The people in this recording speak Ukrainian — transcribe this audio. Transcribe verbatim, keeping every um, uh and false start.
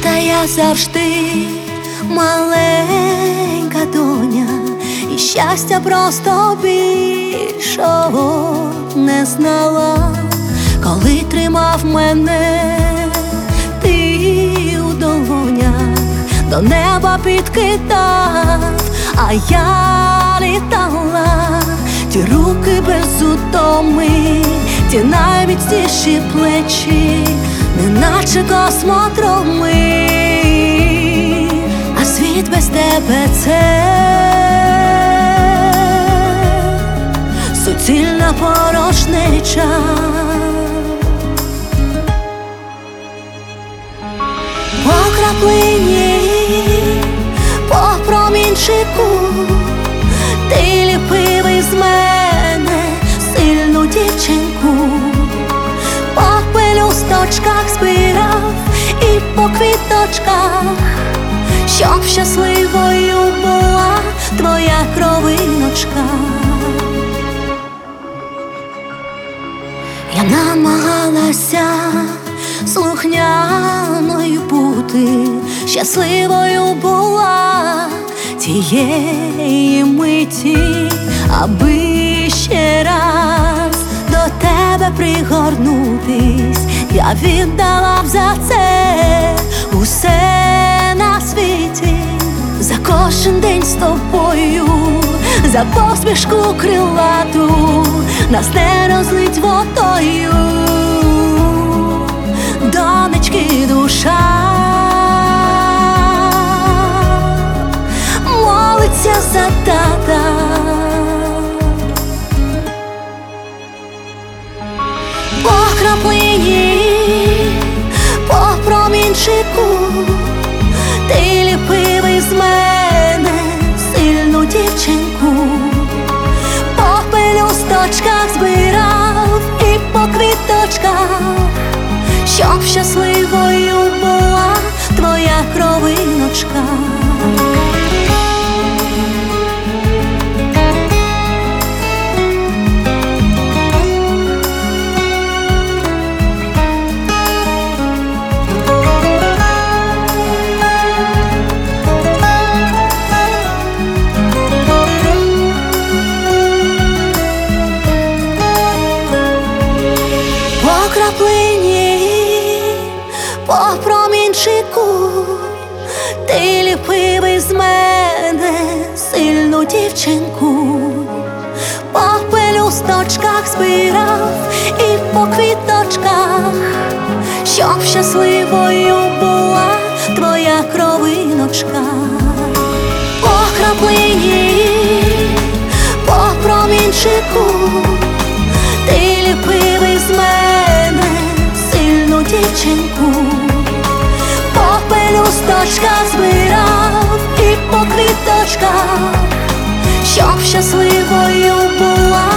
Та я завжди маленька доня, і щастя просто більшого не знала. Коли тримав мене ти у долонях, до неба підкидав, а я літала. Ті руки без утоми, ті найміцніші плечі, неначе космодроми, а світ без тебе — це суцільна порожнеча. По краплині, по промінчику ти ліпив із мене сильну дівчинку. По пелюсточках збирав і по квіточках, щоб щасливою була твоя кровиночка. Я намагалася слухняною бути, щасливою була тієї миті, аби ще раз до тебе пригорнутись. Я віддала б за це усе на світі, за кожен день з тобою, за посмішку крилату, нас не розлить водою. Донечки, душа молиться за тата. По краплині, по промінчику ти ліпив із мене сильну дівчинку. По пелюсточках збирав і по квіточках, щоб щасливою була твоя кровиночка. По краплині, по промінчику ти ліпив із мене сильну дівчинку. По пелюсточках збирав і по квіточках, щоб щасливою була твоя кровиночка. По краплині, по промінчику ти ліпив із мене сильну дівчинку. По пелюсточках збирав і по квіточках, щоб щасливою була